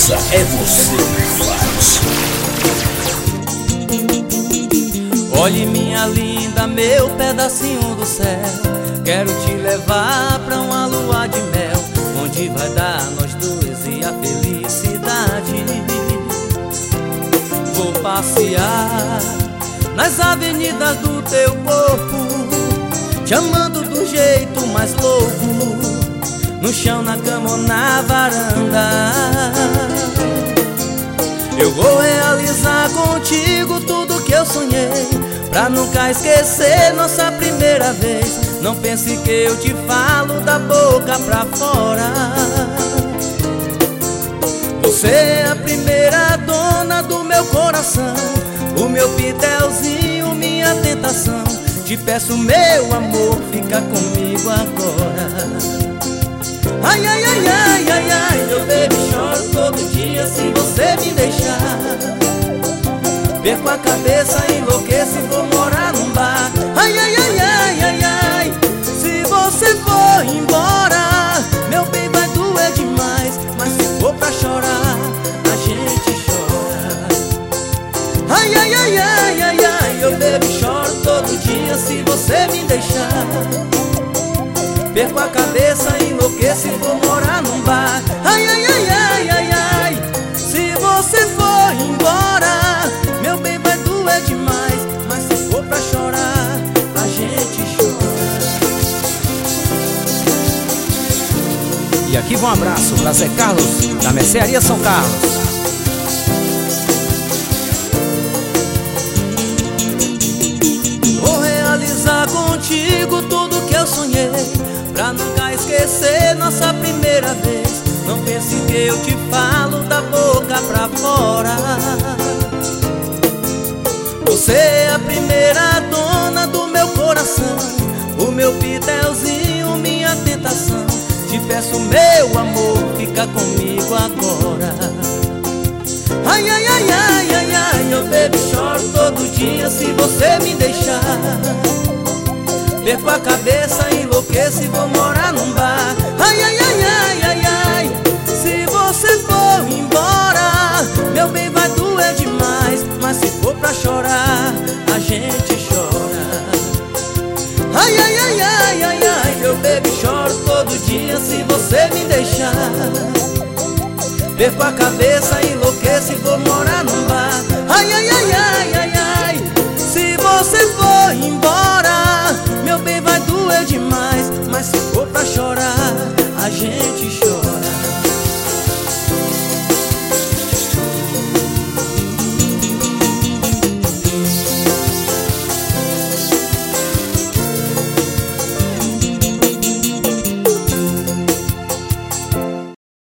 cabeça, é você que faz. Olhe minha linda, meu pedacinho do céu, quero te levar pra uma lua de mel, onde vai dar nós dois e a felicidade. Vou passear nas avenidas do teu corpo, te amando do jeito mais louco, no chão, na cama ou na varanda. Eu vou realizar contigo tudo que eu sonhei, pra nunca esquecer nossa primeira vez. Não pense que eu te falo da boca pra fora. Você é a primeira dona do meu coração, o meu pitelzinho, minha tentação. Te peço, meu amor, fica comigo agora. Ai, ai, ai, ai, ai, ai, meu baby, choro todo dia se você me deixar. Perco a cabeça, enlouqueço e vou morar num bar. Ai, ai, ai, ai, ai, ai, se você for embora, meu bem, vai doer demais, mas se for pra chorar, a gente chora. Ai, ai, ai, ai, ai, ai, meu baby, choro todo dia se você me deixar. Perco a cabeça, enlouqueço e vou morar num bar. Ai, ai, ai, ai, ai, ai, se você for embora, meu bem, vai doer demais, mas se for pra chorar, a gente chora. E aqui vai um abraço pra Zé Carlos, da Mercearia São Carlos. Vou realizar contigo tudo que eu sonhei, pra nunca esquecer nossa primeira vez. Não pense que eu te falo da boca pra fora. Você é a primeira dona do meu coração, o meu pitelzinho, minha tentação. Te peço, meu amor, fica comigo agora. Ai, ai, ai, ai, ai, ai, meu baby, choro todo dia se você me deixar. Perco a cabeça, enlouqueço e vou morar num bar. Ai, ai, ai, ai, ai, ai, se você for embora, meu bem, vai doer demais, mas se for pra chorar, a gente chora. Ai, ai, ai, ai, ai, ai, meu baby, choro todo dia se você me deixar. Perco a cabeça, enlouqueço e vou morar num bar. Ai, ai, ai, ai, ai, ai, se você for embora, meu bem, vai doer demais, mas se for pra chorar, a gente chora.